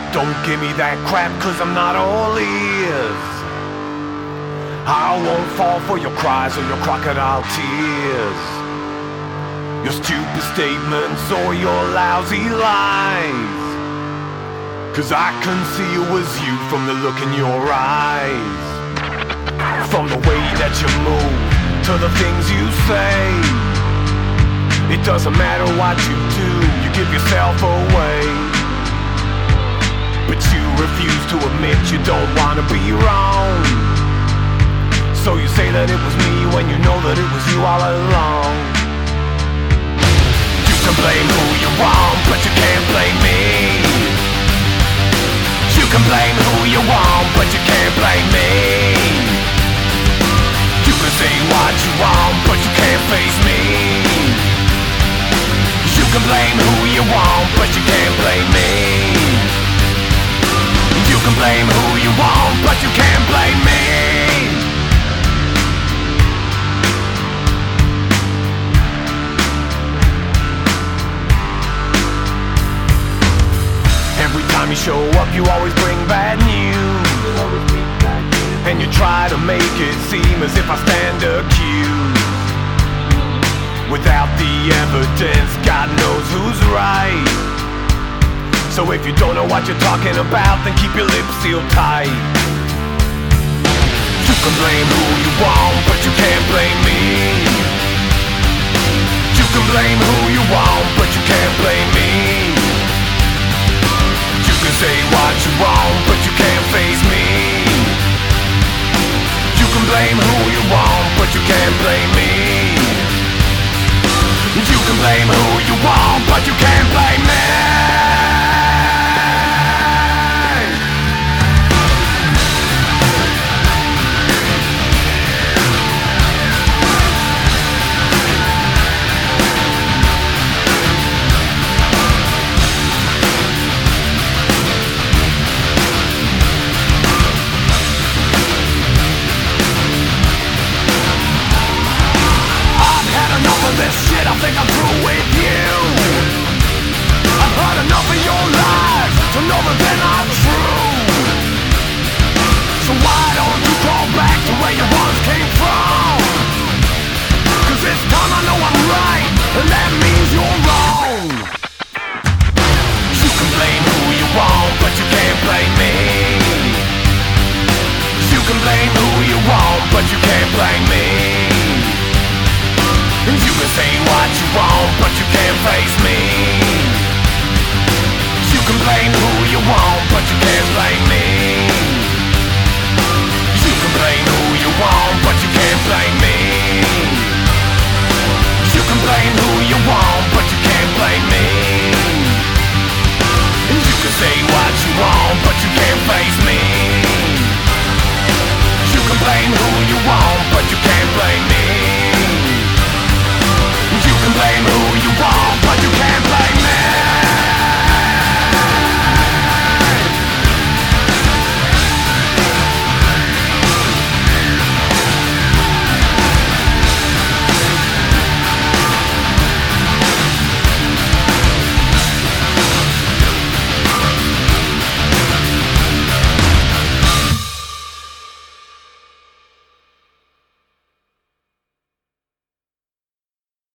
Don't give me that crap, cause I'm not all ears. I won't fall for your cries or your crocodile tears, your stupid statements or your lousy lies. Cause I can see it was you from the look in your eyes, from the way that you move to the things you say. It doesn't matter what you do, you give yourself away. But you refuse to admit you don't wanna be wrong. So you say that it was me when you know that it was you all along. You can blame who you want, but you can't blame me. You can blame who you want, but you can't blame me. You can say what you want, but you can't face me. You can blame who you want, but you can't blame me. You can blame who you want, but you can't blame me. Every time you show up, you always bring bad news, and you try to make it seem as if I stand accused. Without the evidence, God knows who's right. So if you don't know what you're talking about, then keep your lips sealed tight. You can blame who you want, but you can't blame me. You can blame who you want, but you can't blame me. You can say what you want, but you can't face me. You can blame who you want, but you can't blame me. You can blame who you want, but you can't blame me. This shit, I think I'm through with you. I've heard enough of your lies to know that they're not true. So why don't you crawl back to where you once came from? Cause this time I know I'm right, and that means you're wrong. You can blame who you want, but you can't blame me. You can blame who you want, but you can't blame me. You can say what you want, but you can't face me. You can blame who you want, but you can't blame me.